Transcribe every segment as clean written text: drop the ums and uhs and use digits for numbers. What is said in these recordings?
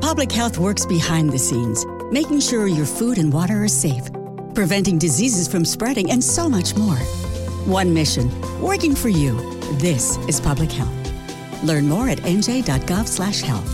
Public Health works behind the scenes, making sure your food and water are safe, preventing diseases from spreading, and so much more. One mission, working for you. This is Public Health. Learn more at nj.gov/health.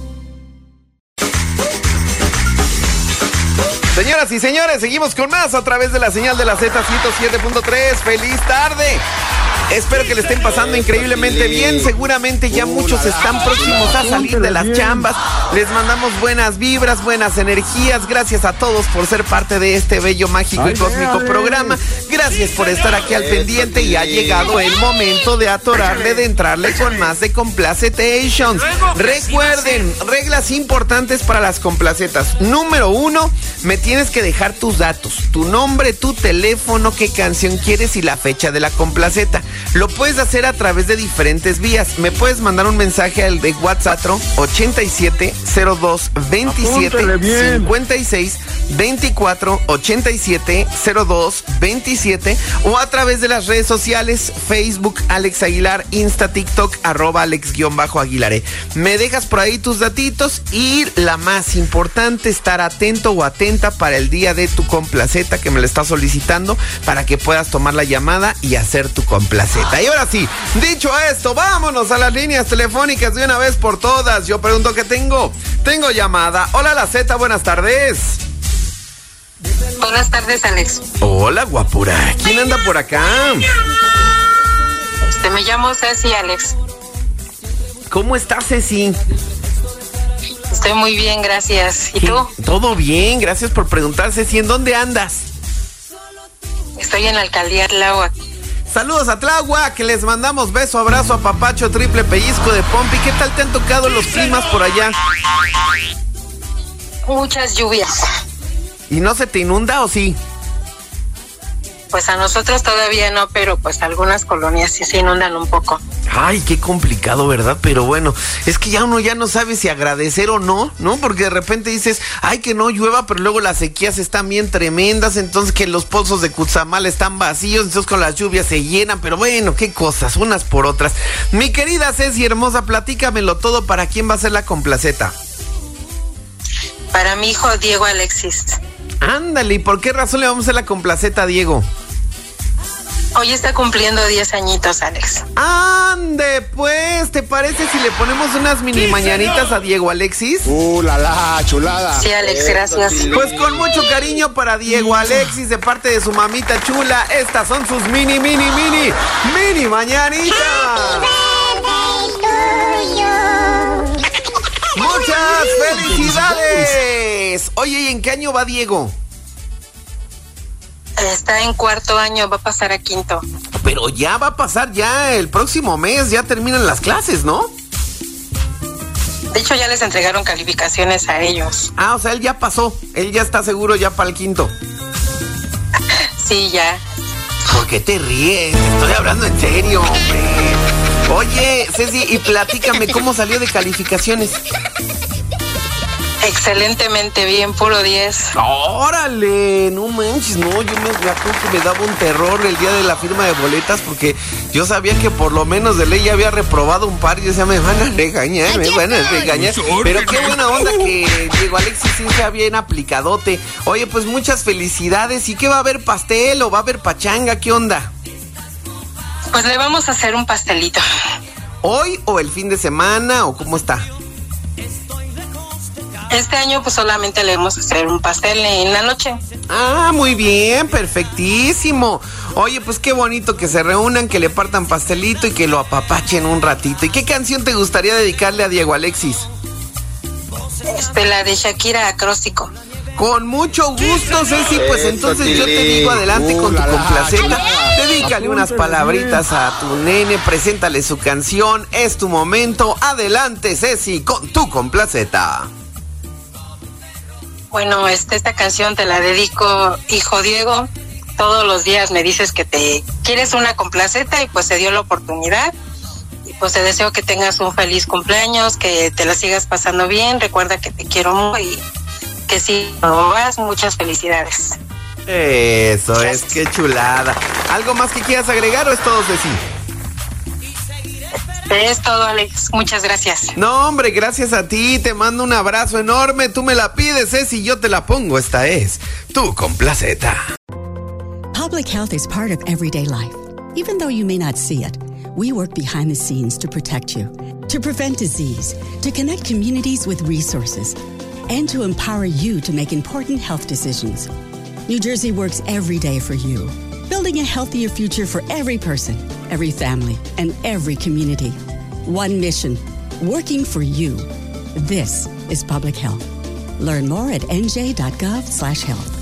Señoras y señores, seguimos con más a través de la señal de la Z107.3. ¡Feliz tarde! Espero que le estén pasando increíblemente bien. Seguramente ya muchos están próximos a salir de las chambas. Les mandamos buenas vibras, buenas energías. Gracias a todos por ser parte de este bello, mágico y cósmico programa. Gracias por estar aquí al pendiente. Y ha llegado el momento de atorarle, de entrarle con más de Complacetations. Recuerden, reglas importantes para las complacetas. Número 1, me tienes que dejar tus datos, tu nombre, tu teléfono, qué canción quieres y la fecha de la complaceta. Lo puedes hacer a través de diferentes vías. Me puedes mandar un mensaje al de WhatsApp 87 02 27 56 24 87 02 27 o a través de las redes sociales Facebook Alex Aguilar, Insta, TikTok @Alex_Aguilar. Me dejas por ahí tus datitos y la más importante, estar atento o atenta para el día de tu complaceta que me lo está solicitando para que puedas tomar la llamada y hacer tu complaceta. Y ahora sí, dicho esto, vámonos a las líneas telefónicas de una vez por todas. Yo pregunto qué tengo. Tengo llamada. Hola, la Z, buenas tardes. Buenas tardes, Alex. Hola, guapura. ¿Quién anda por acá? Me llamo Ceci, Alex. ¿Cómo estás, Ceci? Estoy muy bien, gracias. ¿Y tú? Todo bien, gracias por preguntar, Ceci. ¿En dónde andas? Estoy en la alcaldía Tláhuac. Saludos a Tláhuac, que les mandamos beso, abrazo, apapacho, triple pellizco de pompi. ¿Qué tal te han tocado los climas por allá? Muchas lluvias. ¿Y no se te inunda o sí? Pues a nosotros todavía no, pero pues algunas colonias sí se inundan un poco. Ay, qué complicado, ¿verdad? Pero bueno, es que ya uno ya no sabe si agradecer o no, ¿no? Porque de repente dices, ay, que no llueva, pero luego las sequías están bien tremendas, entonces que los pozos de Cutzamala están vacíos, entonces con las lluvias se llenan, pero bueno, qué cosas, unas por otras. Mi querida Ceci hermosa, platícamelo todo, ¿para quién va a ser la complaceta? Para mi hijo Diego Alexis. Ándale, ¿y por qué razón le vamos a hacer la complaceta a Diego? Hoy está cumpliendo 10 añitos, Alex. ¡Ande, pues! ¿Te parece si le ponemos unas mini mañanitas a Diego Alexis? La chulada. Sí, Alex, gracias. Pues con mucho cariño para Diego Alexis de parte de su mamita chula. Estas son sus mini mañanitas. ¡Muchas felicidades! Oye, ¿y en qué año va Diego? Está en 4º año, va a pasar a 5º. Pero ya va a pasar ya el próximo mes, ya terminan las clases, ¿no? De hecho, ya les entregaron calificaciones a ellos. Ah, o sea, él ya pasó, él ya está seguro ya para el 5º. Sí, ya. ¿Por qué te ríes? Estoy hablando en serio, hombre. Oye, Ceci, y platícame, ¿cómo salió de calificaciones? Excelentemente bien, puro 10. ¡Órale! No manches, no, yo me acuerdo que me daba un terror el día de la firma de boletas porque yo sabía que por lo menos de ley ya había reprobado un par y decía, me van a regañar. Pero qué buena onda que Diego Alexis sí sea bien aplicadote. Oye, pues muchas felicidades. ¿Y qué va a haber, pastel o va a haber pachanga? ¿Qué onda? Pues le vamos a hacer un pastelito. ¿Hoy o el fin de semana o cómo está? Este año pues solamente le vamos a hacer un pastel en la noche. Ah, muy bien, perfectísimo. Oye, pues qué bonito que se reúnan, que le partan pastelito y que lo apapachen un ratito. ¿Y qué canción te gustaría dedicarle a Diego Alexis? La de Shakira, Acróstico. Con mucho gusto, Ceci, pues entonces yo te digo adelante con tu complaceta. Dedícale unas palabritas a tu nene, preséntale su canción, es tu momento. Adelante, Ceci, con tu complaceta. Bueno, esta canción te la dedico, hijo Diego. Todos los días me dices que te quieres una complaceta y pues se dio la oportunidad. Y pues te deseo que tengas un feliz cumpleaños, que te la sigas pasando bien. Recuerda que te quiero mucho y que si no vas, muchas felicidades. Eso gracias. Es, qué chulada. ¿Algo más que quieras agregar o es todo, Ceci? Es todo, Alex. Muchas gracias. No, hombre, gracias a ti. Te mando un abrazo enorme. Tú me la pides, y yo te la pongo. Esta es Tu Complaceta. Public health is part of everyday life. Even though you may not see it, we work behind the scenes to protect you, to prevent disease, to connect communities with resources, and to empower you to make important health decisions. New Jersey works every day for you, building a healthier future for every person, every family, and every community. One mission, working for you. This is public health. Learn more at nj.gov/health.